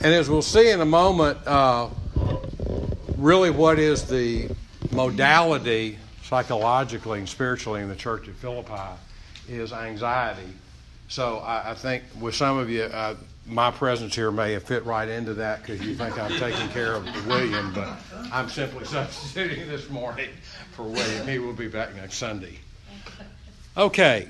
And as we'll see in a moment, really what is the modality psychologically and spiritually in the church at Philippi is anxiety. So I think with some of you, my presence here may have fit right into that because you think I'm taking care of William, but I'm simply substituting this morning for William. He will be back next Sunday. Okay.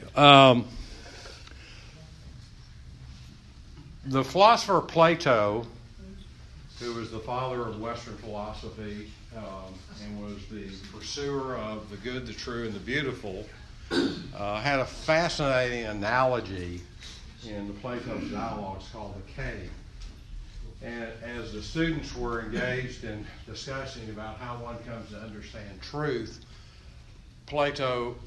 The philosopher Plato, who was the father of Western philosophy and was the pursuer of the good, the true, and the beautiful, had a fascinating analogy in the Plato's dialogues called the cave. And as the students were engaged in discussing about how one comes to understand truth, Plato,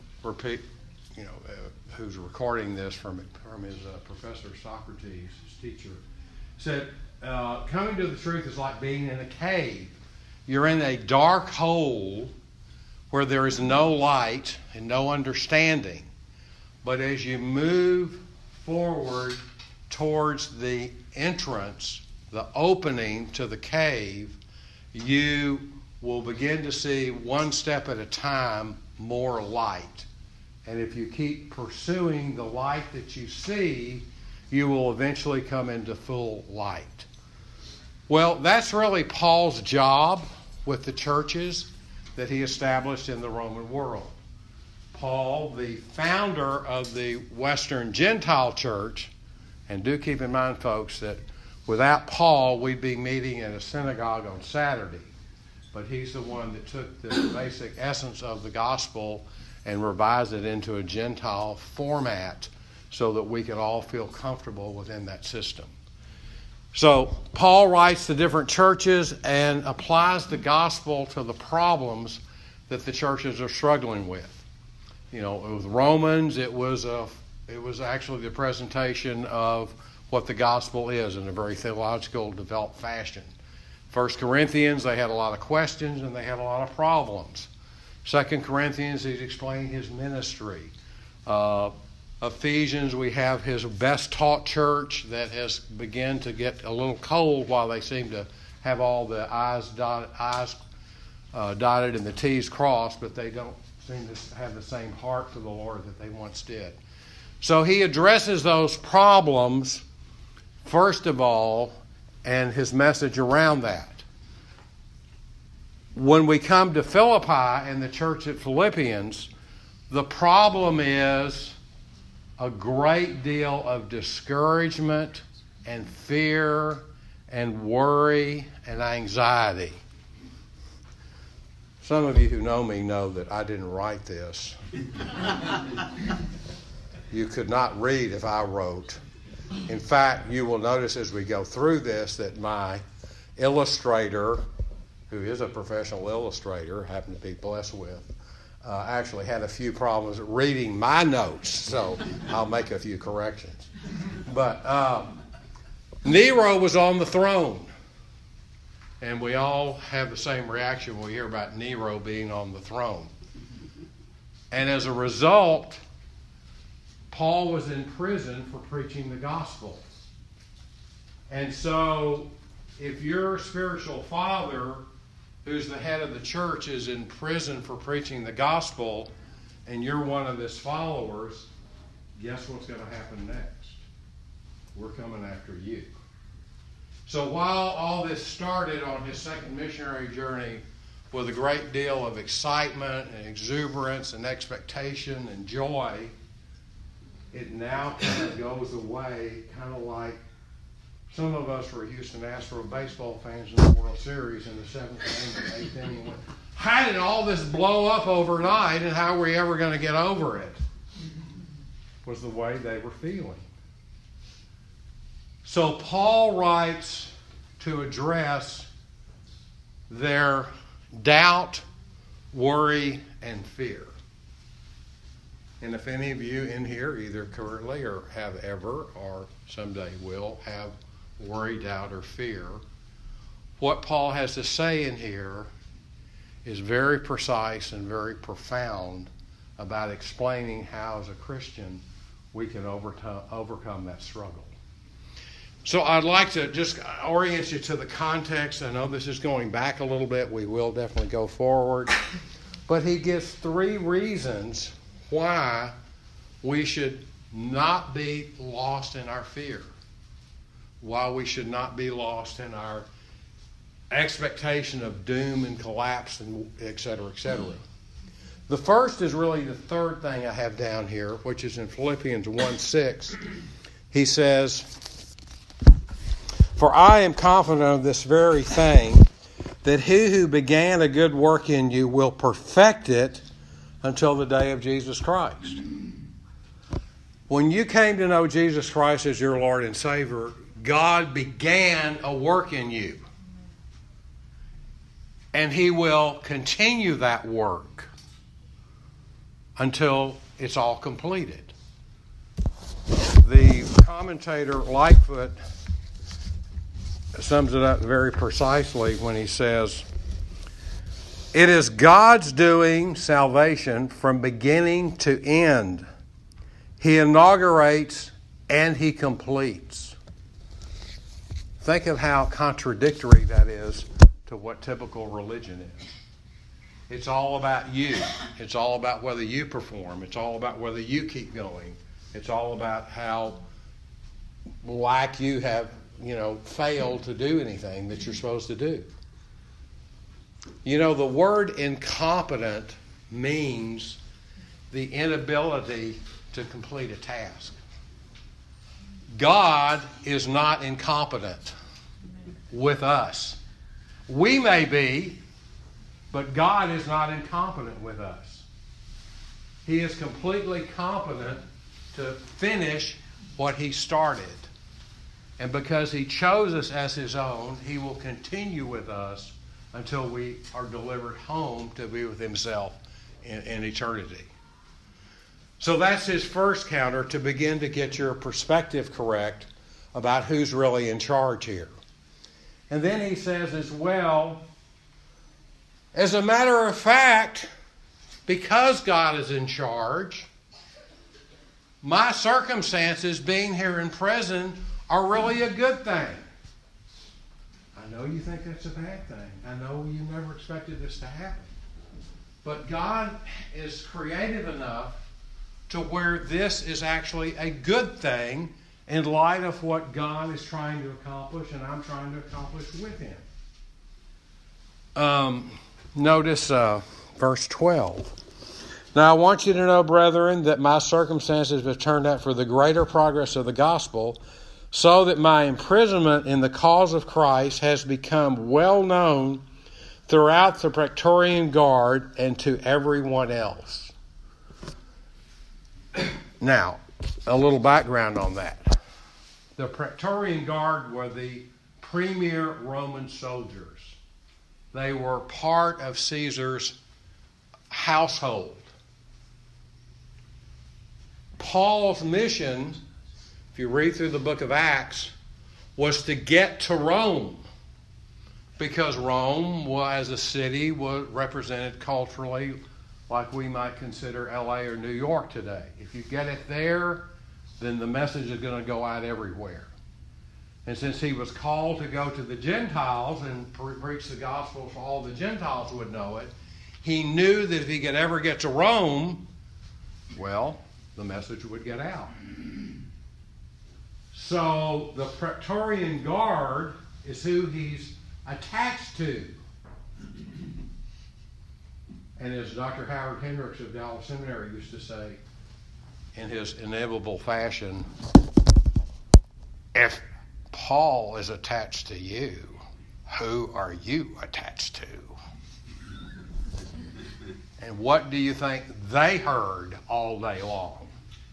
who's recording this from his professor Socrates, his teacher, said, coming to the truth is like being in a cave. You're in a dark hole where there is no light and no understanding. But as you move forward towards the entrance, the opening to the cave, you will begin to see one step at a time more light. And if you keep pursuing the light that you see, you will eventually come into full light. Well, that's really Paul's job with the churches that he established in the Roman world. Paul, the founder of the Western Gentile church, and do keep in mind, folks, that without Paul, we'd be meeting in a synagogue on Saturday. But he's the one that took the basic essence of the gospel and revised it into a Gentile format so that we could all feel comfortable within that system. So Paul writes to different churches and applies the gospel to the problems that the churches are struggling with. You know, with Romans, it was actually the presentation of what the gospel is in a very theological, developed fashion. 1 Corinthians, they had a lot of questions and they had a lot of problems. 2 Corinthians, he's explaining his ministry. Ephesians, we have his best taught church that has begun to get a little cold while they seem to have all the I's dotted and the T's crossed, but they don't seem to have the same heart for the Lord that they once did. So he addresses those problems first of all, and his message around that. When we come to Philippi and the church at Philippians, the problem is a great deal of discouragement and fear and worry and anxiety. Some of you who know me know that I didn't write this. You could not read if I wrote. In fact, you will notice as we go through this that my illustrator, who is a professional illustrator, happened to be blessed with, actually had a few problems reading my notes, so I'll make a few corrections. But Nero was on the throne, and we all have the same reaction when we hear about Nero being on the throne. And as a result, Paul was in prison for preaching the gospel. And so if your spiritual father, who's the head of the church, is in prison for preaching the gospel, and you're one of his followers, guess what's going to happen next? We're coming after you. So while all this started on his second missionary journey with a great deal of excitement and exuberance and expectation and joy, it now kind of goes away, kind of like some of us were Houston Astros baseball fans in the World Series in the 7th inning and 8th inning. Went, how did all this blow up overnight, and how are we ever going to get over it? Was the way they were feeling. So Paul writes to address their doubt, worry, and fear. And if any of you in here, either currently or have ever or someday will have worry, doubt, or fear, what Paul has to say in here is very precise and very profound about explaining how, as a Christian, we can overcome that struggle. So I'd like to just orient you to the context. I know this is going back a little bit. We will definitely go forward. But he gives 3 reasons why we should not be lost in our fear, why we should not be lost in our expectation of doom and collapse, and et cetera, et cetera. The first is really the third thing I have down here, which is in Philippians 1:6. He says, "For I am confident of this very thing, that he who began a good work in you will perfect it until the day of Jesus Christ." When you came to know Jesus Christ as your Lord and Savior, God began a work in you. And he will continue that work until it's all completed. The commentator Lightfoot sums it up very precisely when he says, "It is God's doing salvation from beginning to end. He inaugurates and he completes." Think of how contradictory that is to what typical religion is. It's all about you. It's all about whether you perform. It's all about whether you keep going. It's all about how like you have, failed to do anything that you're supposed to do. The word incompetent means the inability to complete a task. God is not incompetent with us. We may be, but God is not incompetent with us. He is completely competent to finish what he started. And because he chose us as his own, he will continue with us until we are delivered home to be with himself in eternity. So that's his first counter, to begin to get your perspective correct about who's really in charge here. And then he says as well, as a matter of fact, because God is in charge, my circumstances being here in prison are really a good thing. I know you think that's a bad thing. I know you never expected this to happen. But God is creative enough to where this is actually a good thing in light of what God is trying to accomplish and I'm trying to accomplish with him. Notice verse 12. "Now I want you to know, brethren, that my circumstances have turned out for the greater progress of the gospel, so that my imprisonment in the cause of Christ has become well known throughout the Praetorian Guard and to everyone else." Now, a little background on that. The Praetorian Guard were the premier Roman soldiers. They were part of Caesar's household. Paul's mission, if you read through the book of Acts, was to get to Rome, because Rome, as a city, was represented culturally like we might consider LA or New York today. If you get it there, then the message is going to go out everywhere. And since he was called to go to the Gentiles and preach the gospel so all the Gentiles would know it, he knew that if he could ever get to Rome, well, the message would get out. So the Praetorian Guard is who he's attached to. And as Dr. Howard Hendricks of Dallas Seminary used to say, in his inimitable fashion, if Paul is attached to you, who are you attached to? And what do you think they heard all day long?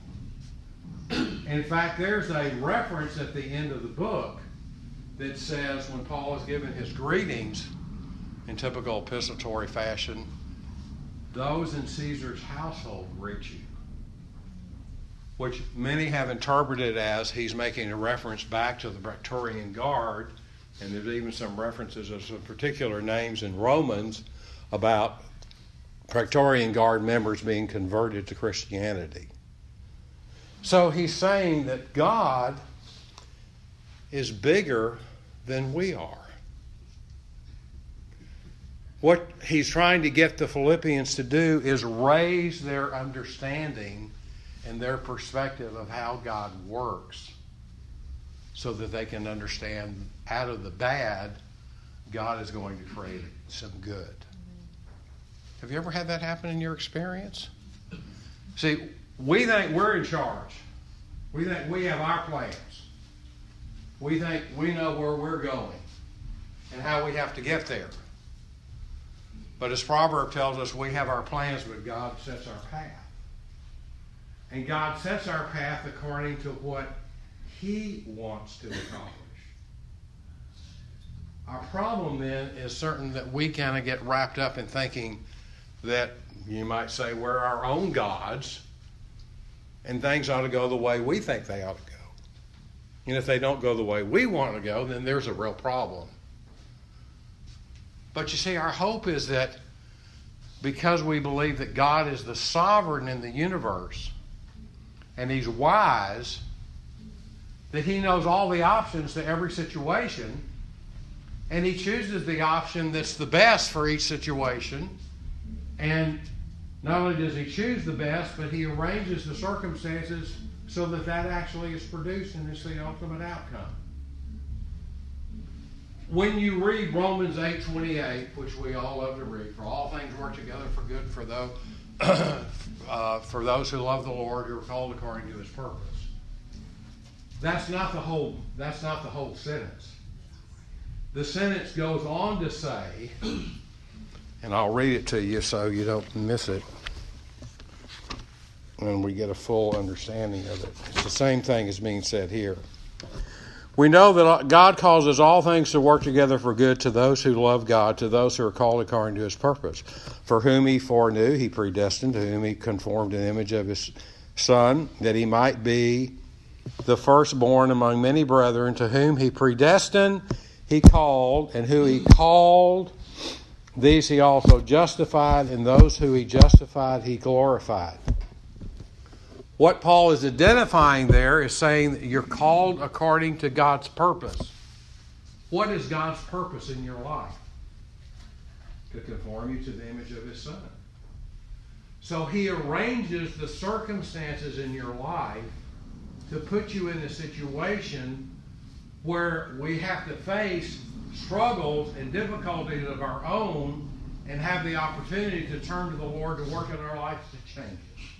In fact, there's a reference at the end of the book that says, when Paul is giving his greetings in typical epistolary fashion, those in Caesar's household greet you. Which many have interpreted as he's making a reference back to the Praetorian Guard, and there's even some references of some particular names in Romans about Praetorian Guard members being converted to Christianity. So he's saying that God is bigger than we are. What he's trying to get the Philippians to do is raise their understanding and their perspective of how God works so that they can understand out of the bad, God is going to create some good. Have you ever had that happen in your experience? See, we think we're in charge. We think we have our plans. We think we know where we're going and how we have to get there. But as Proverb tells us, we have our plans, but God sets our path. And God sets our path according to what He wants to accomplish. Our problem then is certain that we kind of get wrapped up in thinking that, you might say, we're our own gods and things ought to go the way we think they ought to go. And if they don't go the way we want to go, then there's a real problem. But you see, our hope is that because we believe that God is the sovereign in the universe and He's wise, that He knows all the options to every situation, and He chooses the option that's the best for each situation. And not only does He choose the best, but He arranges the circumstances so that that actually is produced and is the ultimate outcome. When you read Romans 8:28, which we all love to read, for all things work together for good for those who love the Lord, who are called according to His purpose. That's not the whole sentence. The sentence goes on to say, and I'll read it to you so you don't miss it, and we get a full understanding of it. It's the same thing as being said here. We know that God causes all things to work together for good to those who love God, to those who are called according to His purpose. For whom He foreknew, He predestined, to whom He conformed in the image of His Son, that He might be the firstborn among many brethren. To whom He predestined, He called, and who He called, these He also justified, and those who He justified, He glorified. What Paul is identifying there is saying that you're called according to God's purpose. What is God's purpose in your life? To conform you to the image of His Son. So He arranges the circumstances in your life to put you in a situation where we have to face struggles and difficulties of our own and have the opportunity to turn to the Lord to work in our lives to change it.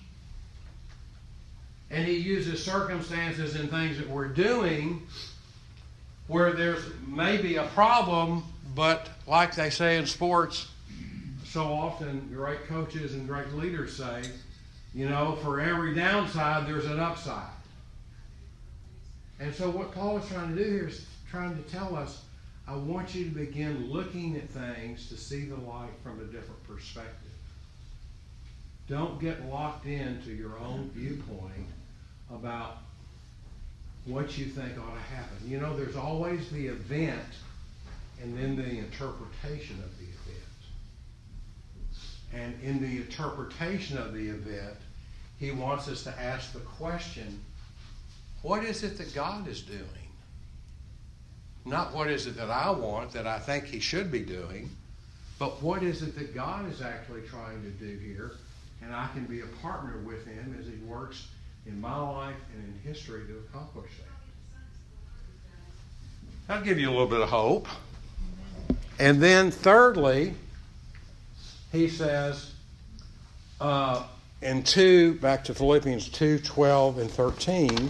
And He uses circumstances and things that we're doing where there's maybe a problem, but like they say in sports, so often great coaches and great leaders say, for every downside, there's an upside. And so what Paul is trying to do here is trying to tell us, I want you to begin looking at things to see the light from a different perspective. Don't get locked into your own viewpoint about what you think ought to happen. There's always the event and then the interpretation of the event. And in the interpretation of the event, he wants us to ask the question, what is it that God is doing? Not what is it that I want, that I think He should be doing, but what is it that God is actually trying to do here? And I can be a partner with Him as He works in my life and in history to accomplish that. That'll give you a little bit of hope. And then thirdly, he says, back to Philippians 2:12 and 13,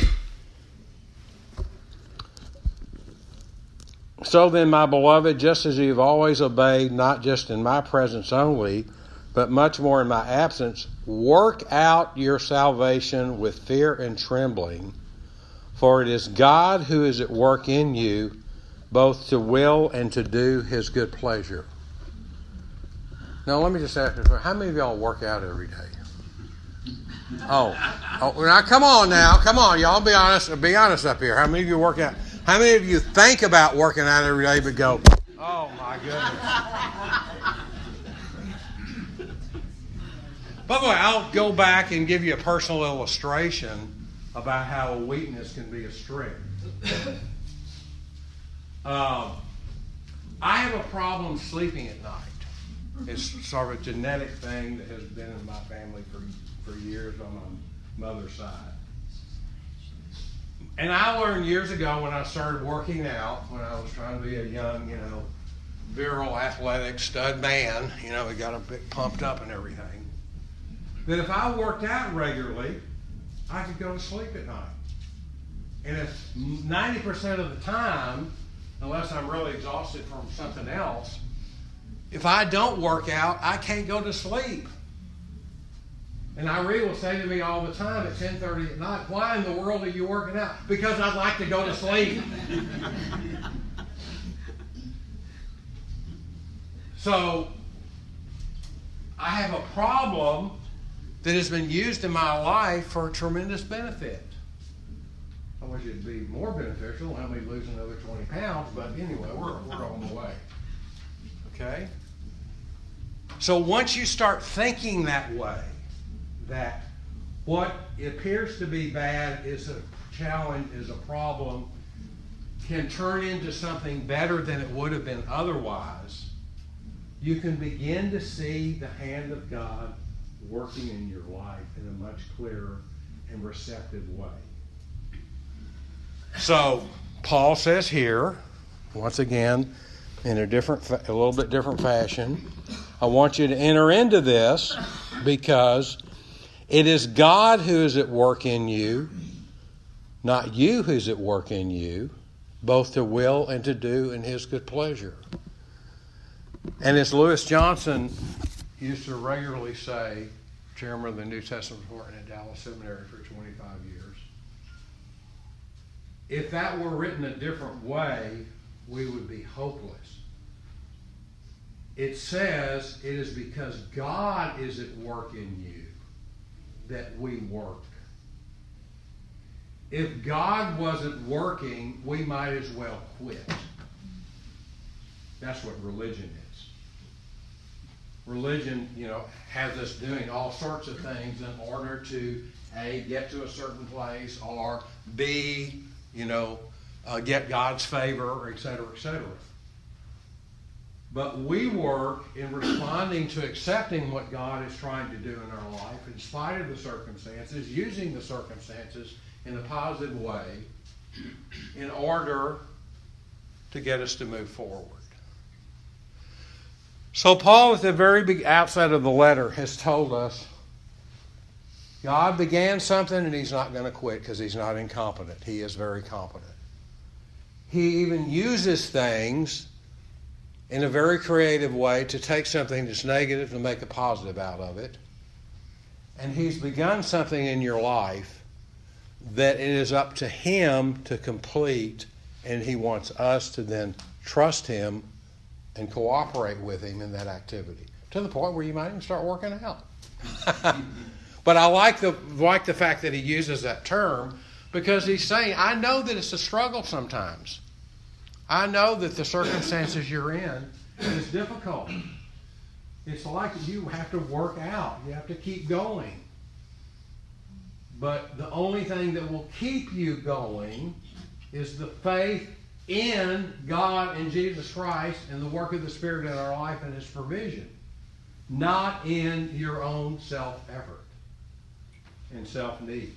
so then, my beloved, just as you have always obeyed, not just in my presence only, but much more in my absence, work out your salvation with fear and trembling, for it is God who is at work in you, both to will and to do His good pleasure. Now, let me just ask you, how many of y'all work out every day? Oh, now come on, y'all be honest up here. How many of you work out? How many of you think about working out every day but go, oh my goodness. By the way, I'll go back and give you a personal illustration about how a weakness can be a strength. I have a problem sleeping at night. It's sort of a genetic thing that has been in my family for years on my mother's side. And I learned years ago when I started working out, when I was trying to be a young, virile, athletic stud man, he got a bit pumped up and everything, that if I worked out regularly, I could go to sleep at night. And if 90% of the time, unless I'm really exhausted from something else, if I don't work out, I can't go to sleep. And Irene will say to me all the time at 10:30 at night, why in the world are you working out? Because I'd like to go to sleep. So, I have a problem that has been used in my life for tremendous benefit. I wish it'd be more beneficial, help me lose another 20 pounds, but anyway, we're on the way. Okay? So once you start thinking that way, that what appears to be bad is a challenge, is a problem, can turn into something better than it would have been otherwise, you can begin to see the hand of God working in your life in a much clearer and receptive way. So, Paul says here, once again, in a little bit different fashion, I want you to enter into this because it is God who is at work in you, not you who's at work in you, both to will and to do in His good pleasure. And as Lewis Johnson used to regularly say, chairman of the New Testament department at Dallas Seminary for 25 years, if that were written a different way, we would be hopeless. It says it is because God is at work in you that we work. If God wasn't working, we might as well quit. That's what religion is. Religion, has us doing all sorts of things in order to, A, get to a certain place, or B, get God's favor, et cetera, et cetera. But we work in responding to accepting what God is trying to do in our life, in spite of the circumstances, using the circumstances in a positive way, in order to get us to move forward. So Paul, at the very big outset of the letter, has told us God began something and He's not going to quit because He's not incompetent. He is very competent. He even uses things in a very creative way to take something that's negative and make a positive out of it. And He's begun something in your life that it is up to Him to complete, and He wants us to then trust Him and cooperate with Him in that activity, to the point where you might even start working out. But I like the fact that he uses that term, because he's saying, I know that it's a struggle sometimes. I know that the circumstances you're in is difficult. It's like you have to work out. You have to keep going. But the only thing that will keep you going is the faith in God and Jesus Christ and the work of the Spirit in our life and His provision, not in your own self-effort and self-need.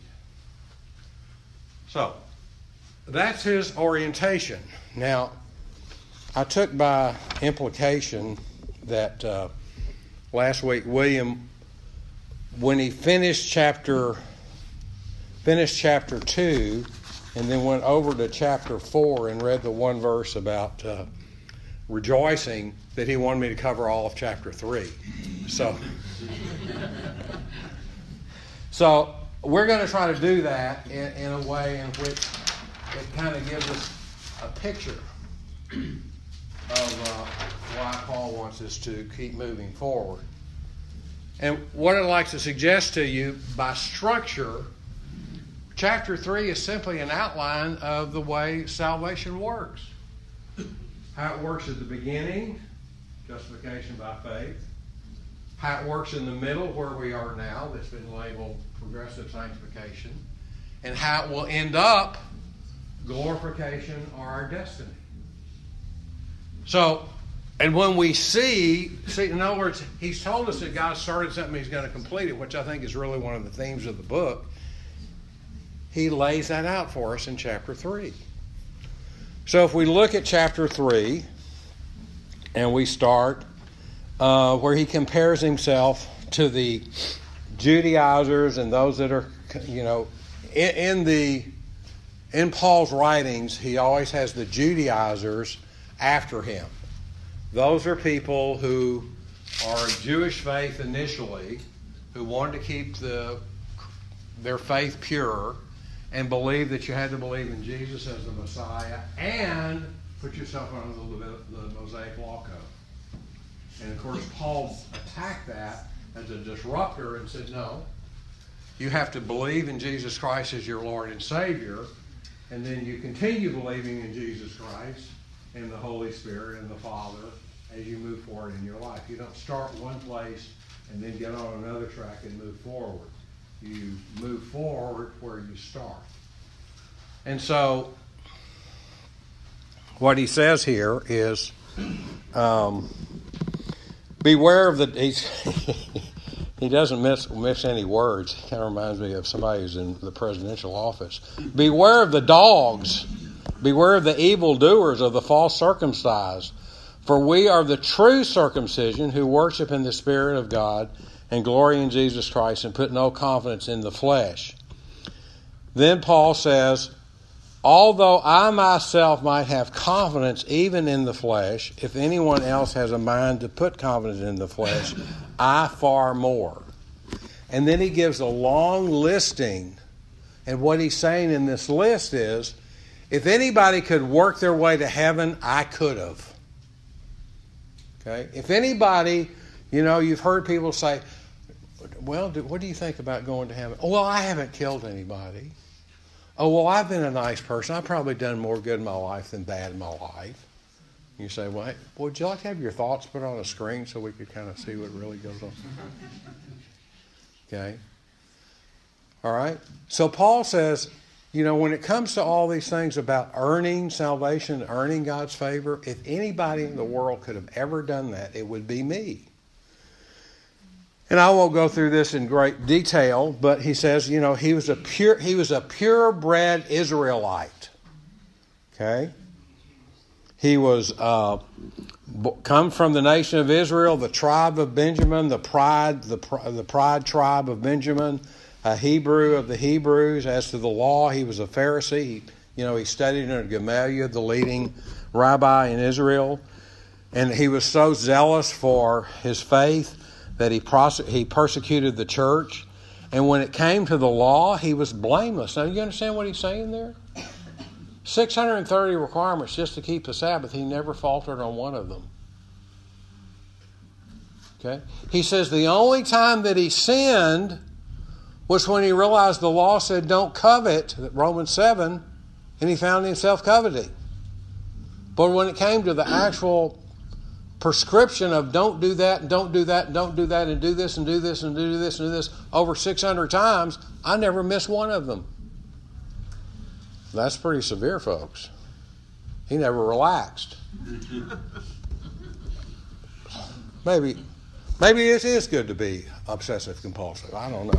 So, that's his orientation. Now, I took by implication that last week William, when he finished chapter 2 and then went over to chapter 4 and read the one verse about rejoicing, that he wanted me to cover all of chapter 3. So we're going to try to do that in a way in which it kind of gives us a picture of why Paul wants us to keep moving forward. And what I'd like to suggest to you, by structure, chapter 3 is simply an outline of the way salvation works. How it works at the beginning, justification by faith. How it works in the middle, where we are now, that's been labeled progressive sanctification. and how it will end up glorification or our destiny. So, and when we see, in other words, he's told us that God started something, he's going to complete it, which I think is really one of the themes of the book. He lays that out for us in chapter 3. So if we look at chapter 3, and we start where he compares himself to the Judaizers and those that are, in Paul's writings, he always has the Judaizers after him. Those are people who are of Jewish faith initially, who wanted to keep their faith pure and believe that you had to believe in Jesus as the Messiah and put yourself under the Mosaic Law Code. And of course, Paul attacked that as a disruptor and said, no, you have to believe in Jesus Christ as your Lord and Savior, and then you continue believing in Jesus Christ and the Holy Spirit and the Father as you move forward in your life. You don't start one place and then get on another track and move forward. You move forward where you start. And so, what he says here is, beware of he doesn't miss any words. It kind of reminds me of somebody who's in the presidential office. Beware of the dogs. Beware of the evildoers, of the false circumcised. For we are the true circumcision who worship in the Spirit of God and glory in Jesus Christ and put no confidence in the flesh. Then Paul says, although I myself might have confidence even in the flesh, if anyone else has a mind to put confidence in the flesh, I far more. And then he gives a long listing. And what he's saying in this list is, if anybody could work their way to heaven, I could have. Okay? If anybody, you've heard people say, well, what do you think about going to heaven? Oh, well, I haven't killed anybody. Oh, well, I've been a nice person. I've probably done more good in my life than bad in my life. You say, well, hey, would you like to have your thoughts put on a screen so we could kind of see what really goes on? Okay? All right? So Paul says, when it comes to all these things about earning salvation, earning God's favor, if anybody in the world could have ever done that, it would be me. And I won't go through this in great detail, but he says, he was a purebred Israelite. Okay? He was come from the nation of Israel, the tribe of Benjamin, the pride tribe of Benjamin, a Hebrew of the Hebrews. As to the law, he was a Pharisee. He studied under Gamaliel, the leading rabbi in Israel. And he was so zealous for his faith that he persecuted the church. And when it came to the law, he was blameless. Now, you understand what he's saying there? 630 requirements just to keep the Sabbath. He never faltered on one of them. Okay? He says the only time that he sinned was when he realized the law said don't covet, Romans 7, and he found himself coveting. But when it came to the actual prescription of don't do that, and don't do that, and don't do that, and do this, and do this, and do this, and do this over 600 times, I never missed one of them. That's pretty severe, folks. He never relaxed. Maybe it is good to be obsessive compulsive. I don't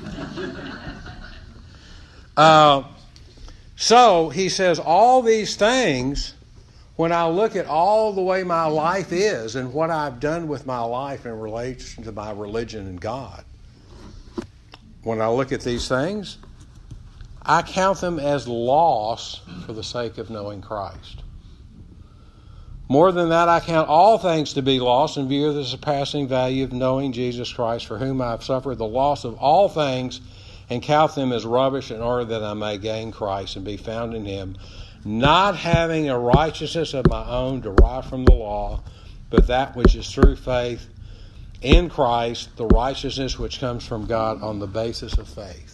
know. So he says all these things, when I look at all the way my life is and what I've done with my life in relation to my religion and God, when I look at these things, I count them as loss for the sake of knowing Christ. More than that, I count all things to be lost in view of the surpassing value of knowing Jesus Christ, for whom I have suffered the loss of all things, and count them as rubbish in order that I may gain Christ and be found in him, not having a righteousness of my own derived from the law, but that which is through faith in Christ, the righteousness which comes from God on the basis of faith.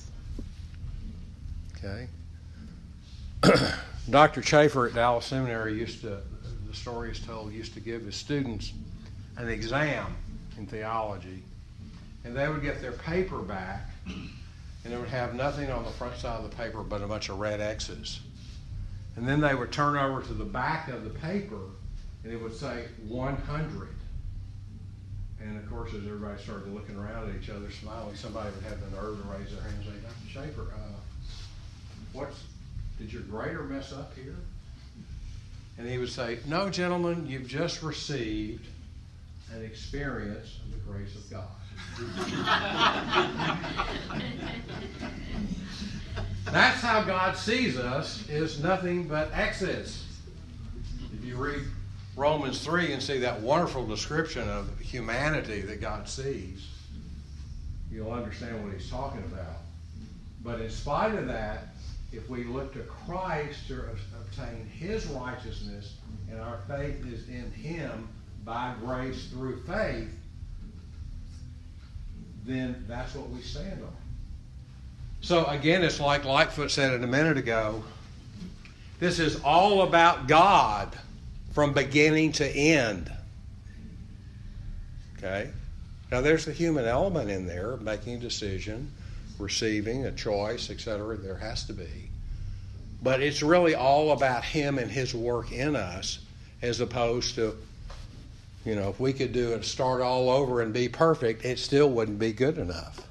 Okay? Dr. Chafer at Dallas Seminary the story is told, used to give his students an exam in theology, and they would get their paper back, and it would have nothing on the front side of the paper but a bunch of red X's. And then they would turn over to the back of the paper, and it would say 100. And of course, as everybody started looking around at each other, smiling, somebody would have the nerve to raise their hand and say, Dr. Schaefer, did your grader mess up here? And he would say, no, gentlemen, you've just received an experience of the grace of God. That's how God sees us, is nothing but X's. If you read Romans 3 and see that wonderful description of humanity that God sees, you'll understand what he's talking about. But in spite of that, if we look to Christ to obtain his righteousness, and our faith is in him by grace through faith, then that's what we stand on. So again, it's like Lightfoot said it a minute ago. This is all about God from beginning to end. Okay? Now there's the human element in there, making a decision, receiving a choice, etc. There has to be. But it's really all about him and his work in us, as opposed to, if we could do it, start all over and be perfect, it still wouldn't be good enough.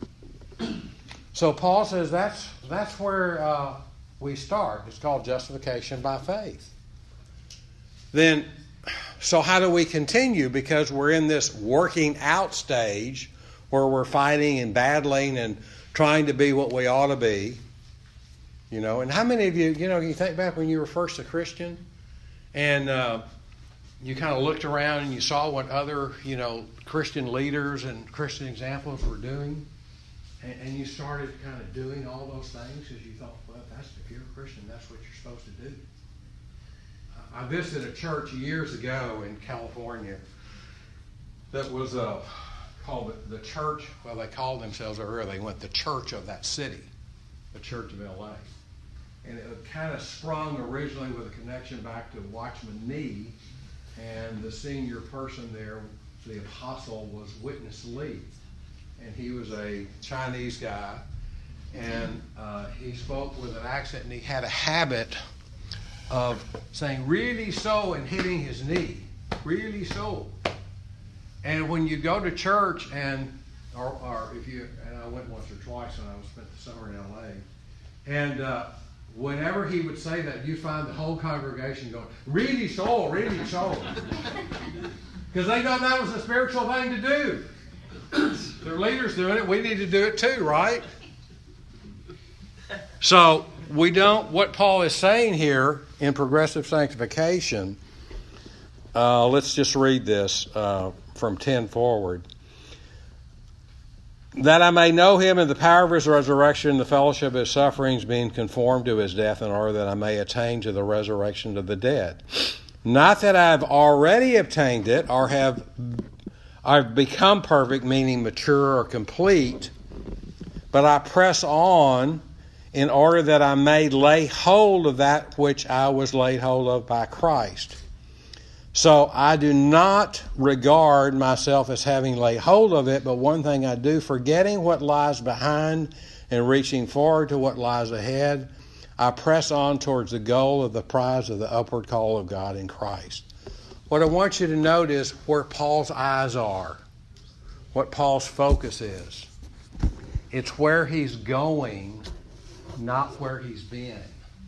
So Paul says that's where we start. It's called justification by faith. Then, so how do we continue? Because we're in this working out stage where we're fighting and battling and trying to be what we ought to be. And how many of you, you think back when you were first a Christian and you kind of looked around and you saw what other, Christian leaders and Christian examples were doing, and you started kind of doing all those things because you thought, well, if you're a Christian, that's what you're supposed to do. I visited a church years ago in California that was called the church, well, they called themselves earlier, they went the church of that city, the Church of L.A. And it kind of sprung originally with a connection back to Watchman Nee, and the senior person there, the apostle, was Witness Lee. And he was a Chinese guy, and he spoke with an accent, and he had a habit of saying, really so, and hitting his knee. Really so. And when you go to church, or if you, and I went once or twice when I spent the summer in L.A., and whenever he would say that, you find the whole congregation going, really so, really so. Because they thought that was a spiritual thing to do. Their leaders doing it, we need to do it too, right? So what Paul is saying here in progressive sanctification, let's just read this from 10 forward. That I may know him in the power of his resurrection, the fellowship of his sufferings, being conformed to his death, in order that I may attain to the resurrection of the dead. Not that I have already obtained it, or I've become perfect, meaning mature or complete, but I press on in order that I may lay hold of that which I was laid hold of by Christ. So I do not regard myself as having laid hold of it, but one thing I do, forgetting what lies behind and reaching forward to what lies ahead, I press on towards the goal of the prize of the upward call of God in Christ. What I want you to note is where Paul's eyes are, what Paul's focus is. It's where he's going, not where he's been.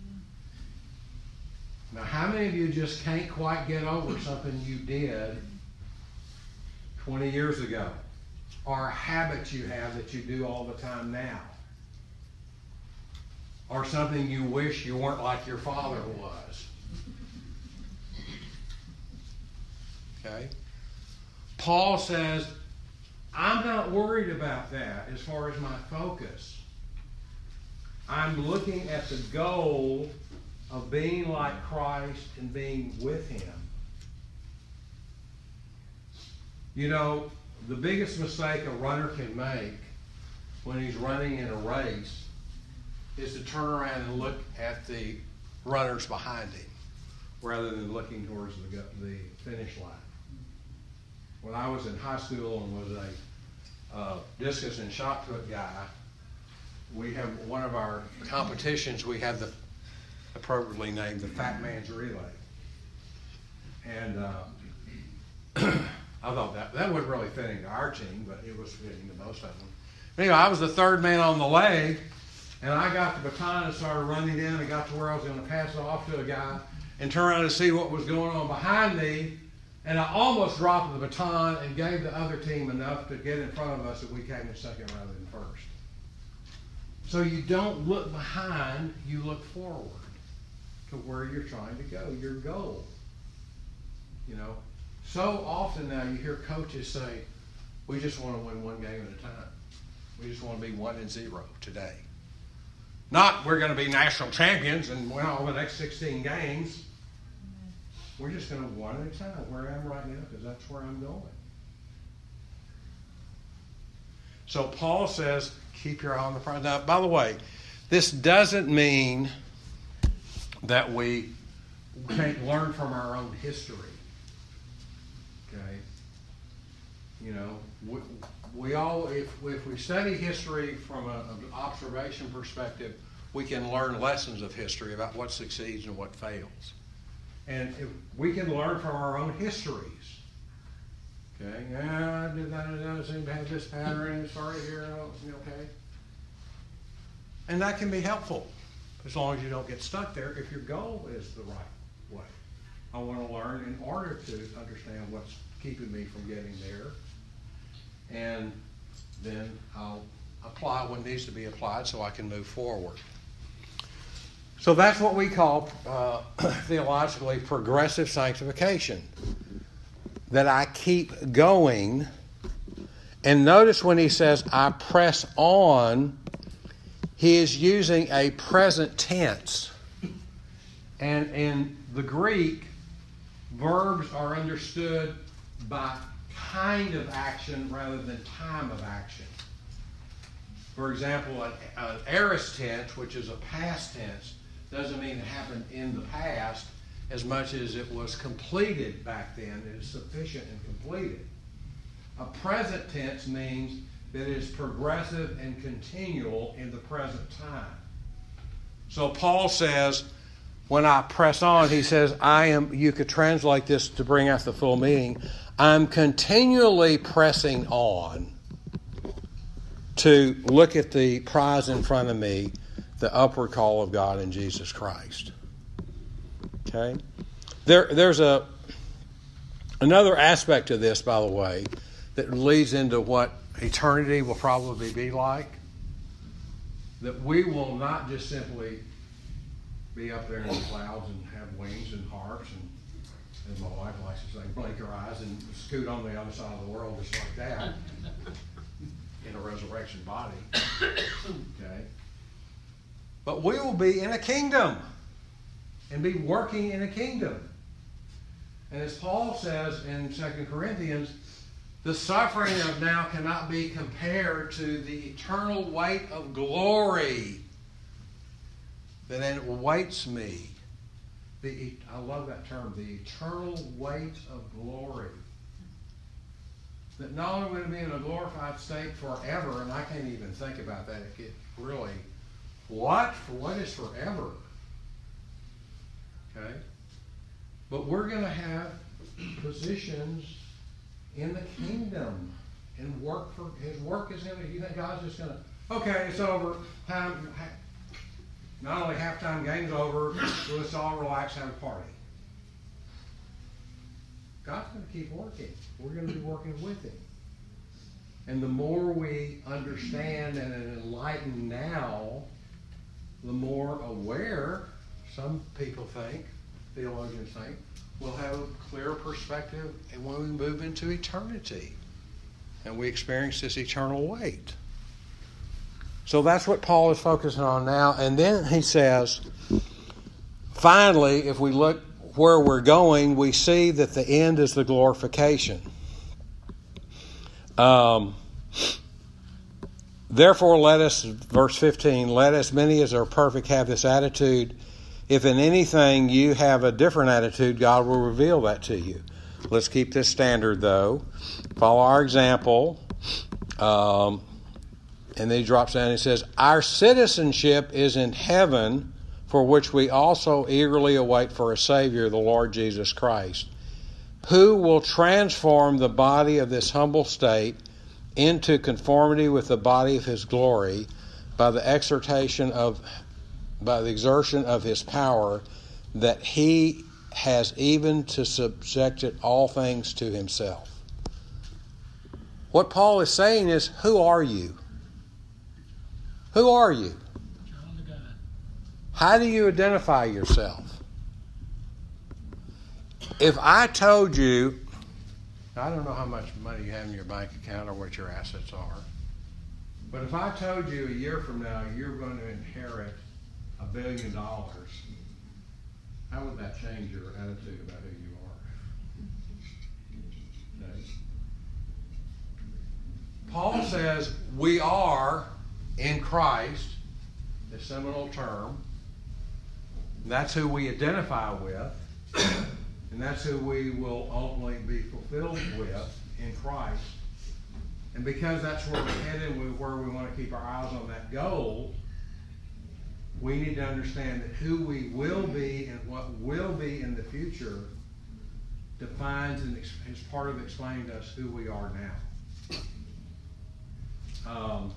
Now, how many of you just can't quite get over something you did 20 years ago? Or a habit you have that you do all the time now? Or something you wish you weren't like your father was? Okay? Paul says, I'm not worried about that as far as my focus. I'm looking at the goal of being like Christ and being with him. The biggest mistake a runner can make when he's running in a race is to turn around and look at the runners behind him rather than looking towards the finish line. When I was in high school and was a discus and shot put guy, we have one of our competitions, we have the appropriately named the Fat Man's Relay. And I thought that wasn't really fitting to our team, but it was fitting to most of them. Anyway, I was the third man on the leg, and I got the baton and started running in and got to where I was going to pass it off to a guy and turn around to see what was going on behind me. And I almost dropped the baton and gave the other team enough to get in front of us that we came in second rather than first. So you don't look behind, you look forward to where you're trying to go, your goal. You know, so often now you hear coaches say, we just want to win one game at a time. We just want to be 1-0 today. Not we're going to be national champions and win all the next 16 games. We're just going to one at a time, where I am right now, because that's where I'm going. So Paul says, keep your eye on the prize. Now, by the way, this doesn't mean that we can't learn from our own history. Okay? You know, we all, if we study history from an observation perspective, we can learn lessons of history about what succeeds and what fails. And if we can learn from our own histories. Okay, I didn't seem to have this pattern, and sorry here, okay. And that can be helpful, as long as you don't get stuck there, if your goal is the right way. I want to learn in order to understand what's keeping me from getting there. And then I'll apply what needs to be applied so I can move forward. So that's what we call theologically progressive sanctification. That I keep going. And notice when he says, I press on, he is using a present tense. And in the Greek, verbs are understood by kind of action rather than time of action. For example, an aorist tense, which is a past tense, doesn't mean it happened in the past as much as it was completed back then. It is sufficient and completed. A present tense means that it is progressive and continual in the present time. So Paul says, when I press on, he says, you could translate this to bring out the full meaning, I'm continually pressing on to look at the prize in front of me, the upward call of God in Jesus Christ. Okay? There's another aspect of this, by the way, that leads into what eternity will probably be like. That we will not just simply be up there in the clouds and have wings and harps and, as my wife likes to say, blink her eyes and scoot on the other side of the world just like that in a resurrection body. Okay? But we will be in a kingdom and be working in a kingdom. And as Paul says in 2 Corinthians, the suffering of now cannot be compared to the eternal weight of glory that awaits me. I love that term, the eternal weight of glory. That not only will it be in a glorified state forever, and I can't even think about that. It really, what is forever? Okay? But we're going to have positions in the kingdom and work for his work is going to, you think God's just going to, okay, it's over, time, not only halftime game's over, let's all relax, have a party. God's going to keep working. We're going to be working with him. And the more we understand and enlighten now, the more aware, some people think, theologians think, we'll have a clearer perspective and when we move into eternity and we experience this eternal weight. So that's what Paul is focusing on now. And then he says, finally, if we look where we're going, we see that the end is the glorification. Therefore, let us, verse 15, let as many as are perfect have this attitude. If in anything you have a different attitude, God will reveal that to you. Let's keep this standard, though. Follow our example. And then he drops down and he says, our citizenship is in heaven, for which we also eagerly await for a Savior, the Lord Jesus Christ, who will transform the body of this humble state into conformity with the body of his glory by the exertion of his power, that he has even to subject all things to himself. What Paul is saying is, who are you? Who are you? How do you identify yourself? If I told you, I don't know how much money you have in your bank account or what your assets are, but if I told you a year from now you're going to inherit $1 billion, how would that change your attitude about who you are? No. Paul says we are in Christ, the seminal term. That's who we identify with, and that's who we will ultimately be fulfilled with in Christ. And because that's where we're headed, where we want to keep our eyes on that goal, we need to understand that who we will be and what will be in the future defines and is part of explaining to us who we are now.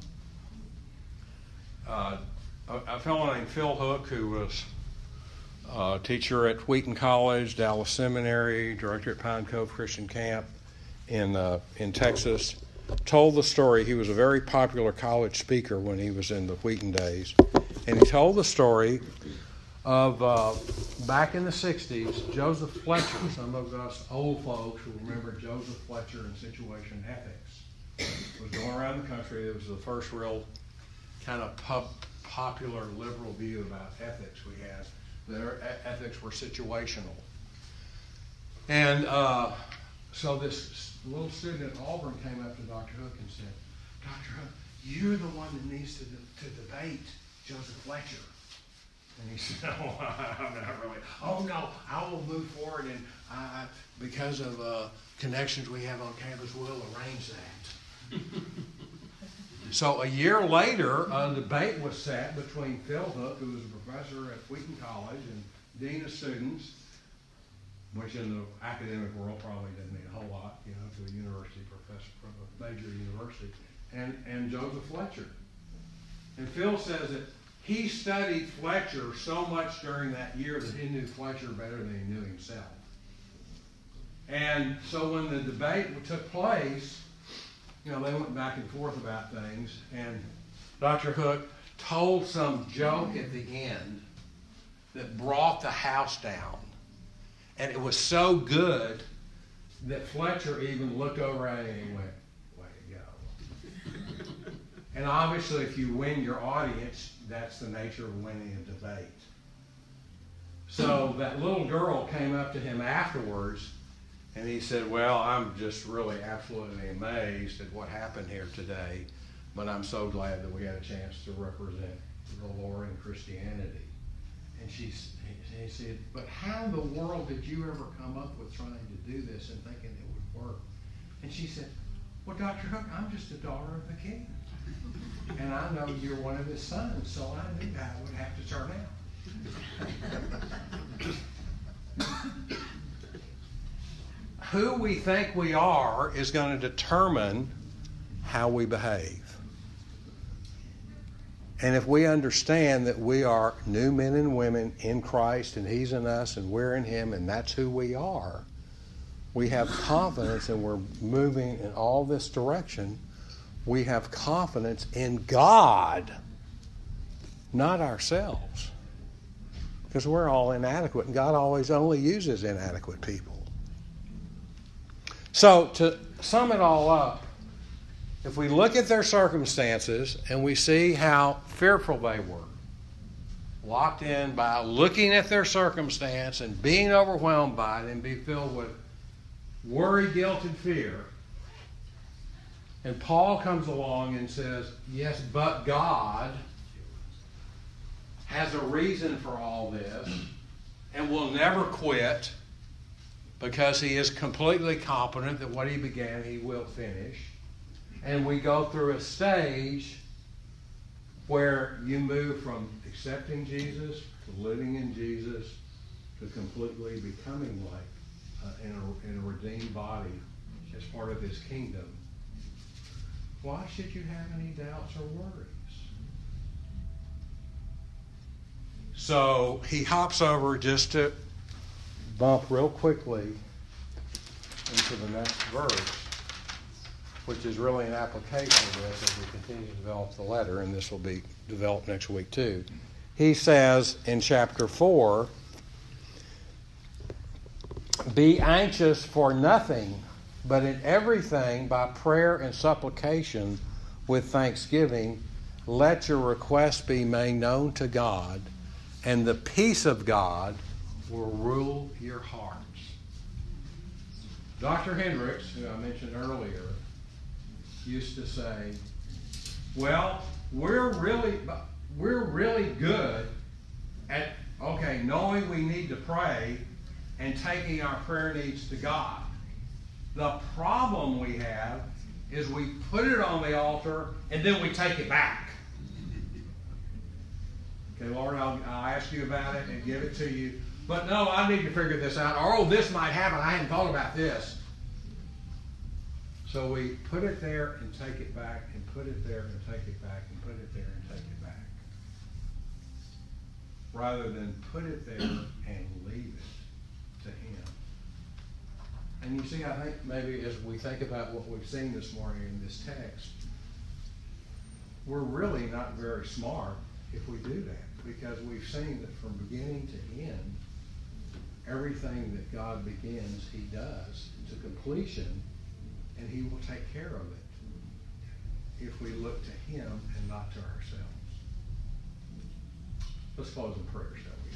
A fellow named Phil Hook, who was a teacher at Wheaton College, Dallas Seminary, director at Pine Cove Christian Camp in Texas, told the story. He was a very popular college speaker when he was in the Wheaton days. And he told the story of back in the 60s, Joseph Fletcher. Some of us old folks will remember Joseph Fletcher in Situation Ethics. Was going around the country. It was the first real kind of popular liberal view about ethics we had. Their ethics were situational. And so this little student at Auburn came up to Dr. Hook and said, Dr. Hook, you're the one that needs to debate Joseph Fletcher. And he said, no, I'm not really. Oh, no, I will move forward, and because of connections we have on campus, we'll arrange that. So a year later, a debate was set between Phil Hook, who was a professor at Wheaton College and dean of students, which in the academic world probably doesn't mean a whole lot, to a university professor from a major university, and Joseph Fletcher. And Phil says that he studied Fletcher so much during that year that he knew Fletcher better than he knew himself. And so when the debate took place, they went back and forth about things, and Dr. Hook told some joke at the end that brought the house down. And it was so good that Fletcher even looked over at him and went, way to go. And obviously, if you win your audience, that's the nature of winning a debate. So that little girl came up to him afterwards, and he said, well, I'm just really absolutely amazed at what happened here today, but I'm so glad that we had a chance to represent the Lord and Christianity. And he said, but how in the world did you ever come up with trying to do this and thinking it would work? And she said, well, Dr. Hook, I'm just a daughter of the king. And I know you're one of his sons, so I knew how it would have to turn out. Who we think we are is going to determine how we behave. And if we understand that we are new men and women in Christ, and He's in us, and we're in Him, and that's who we are, we have confidence, and we're moving in all this direction. We have confidence in God, not ourselves. Because we're all inadequate, and God always only uses inadequate people. So, to sum it all up, if we look at their circumstances and we see how fearful they were, locked in by looking at their circumstance and being overwhelmed by it and be filled with worry, guilt, and fear, and Paul comes along and says, yes, but God has a reason for all this and will never quit, because He is completely competent that what He began, He will finish. And we go through a stage where you move from accepting Jesus to living in Jesus to completely becoming like in a redeemed body as part of his kingdom. Why should you have any doubts or worries? So he hops over just to bump real quickly into the next verse, which is really an application of this as we continue to develop the letter, and this will be developed next week too. He says in chapter 4, be anxious for nothing, but in everything by prayer and supplication with thanksgiving, let your requests be made known to God, and the peace of God will rule your hearts. Dr. Hendricks, who I mentioned earlier, used to say, well, we're really good at, knowing we need to pray and taking our prayer needs to God. The problem we have is we put it on the altar and then we take it back. Okay, Lord, I'll ask you about it and give it to you. But no, I need to figure this out. Or, oh, this might happen. I hadn't thought about this. So we put it there and take it back, and put it there and take it back, and put it there and take it back. Rather than put it there and leave it to him. And you see, I think maybe as we think about what we've seen this morning in this text, we're really not very smart if we do that, because we've seen that from beginning to end, everything that God begins, he does to completion, and he will take care of it if we look to him and not to ourselves. Let's close in prayer,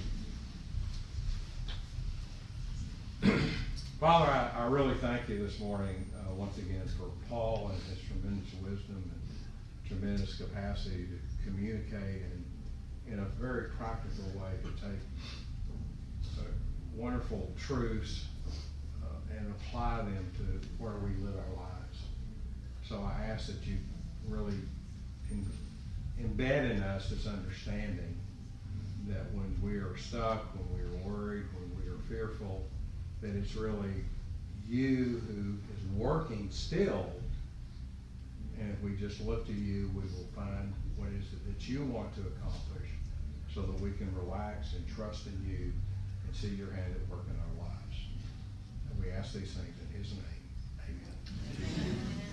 shall we? Father, I really thank you this morning once again for Paul and his tremendous wisdom and tremendous capacity to communicate and in a very practical way to take wonderful truths and apply them to where we live our lives. So I ask that you really embed in us this understanding that when we are stuck, when we are worried, when we are fearful, that it's really you who is working still. And if we just look to you, we will find what is it that you want to accomplish so that we can relax and trust in you and see your hand at work in our lives. And we ask these things in his name.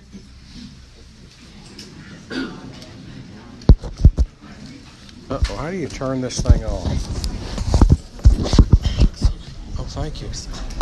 Amen. Uh-oh, how do you turn this thing off? Oh, thank you.